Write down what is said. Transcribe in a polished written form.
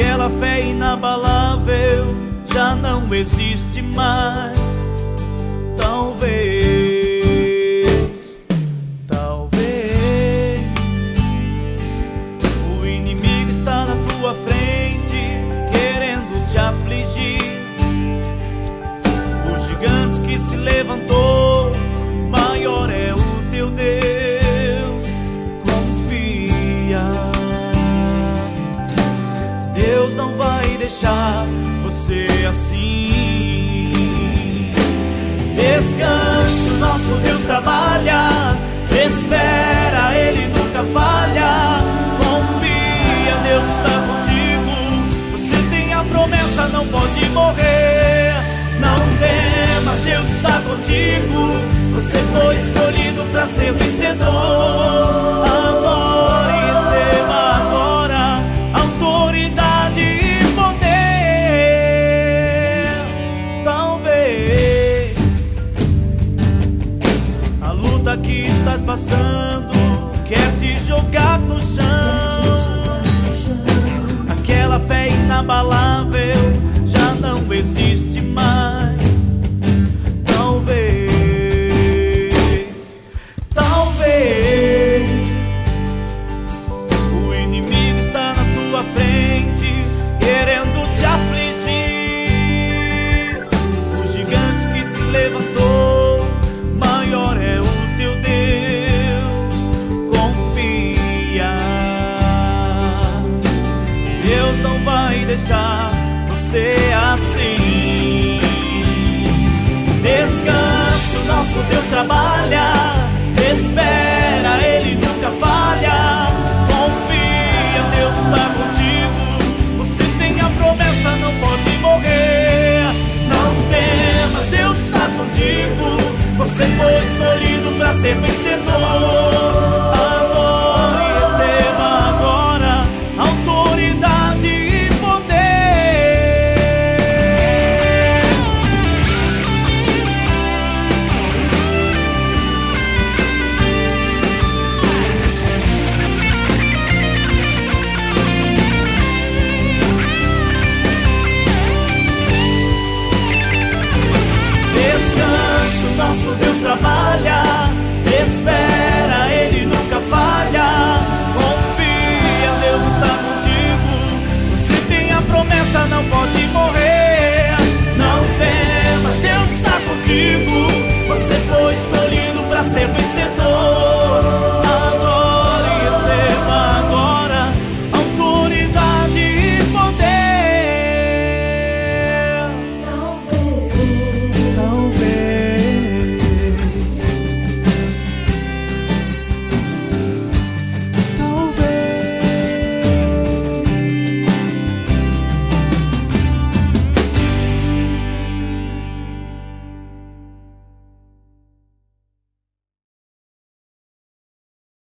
Aquela fé inabalável já não existe mais. Talvez o inimigo está na tua frente, querendo te afligir. O gigante que se levantou, maior é o teu Deus. Confia, Deus não vai deixar você assim. Descanse, o nosso Deus trabalha. Espera, Ele nunca falha. Confia, Deus está contigo. Você tem a promessa, não pode morrer. Não temas, Deus está contigo. Você foi escolhido para ser vencedor. Agora receba agora autoridade e poder. Talvez a luta que estás passando quer te jogar no chão. Aquela fé inabalável já não existe mais. Talvez o inimigo está na tua frente, querendo te afligir. O gigante que se levantou, maior é o teu Deus. Confia, Deus não vai deixar você assim. Descanse, o nosso Deus trabalha. Espera, Ele nunca falha. Confia, Deus está contigo. Você tem a promessa, não pode morrer. Não temas, Deus está contigo. Você foi escolhido para ser vencedor.